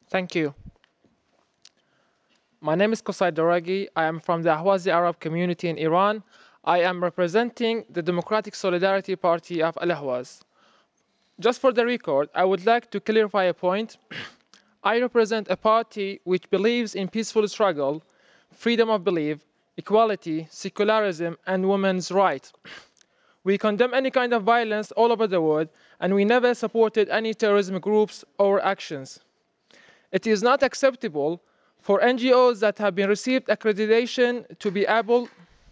Thank you. My name is Qusay Daragi. I am from the Ahwazi Arab community in Iran. I am representing the Democratic Solidarity Party of Al Ahwaz. Just for the record, I would like to clarify a point. I represent a party which believes in peaceful struggle, freedom of belief, equality, secularism, and women's rights. We condemn any kind of violence all over the world, and we never supported any terrorism groups or actions. It is not acceptable for NGOs that have been received accreditation to be able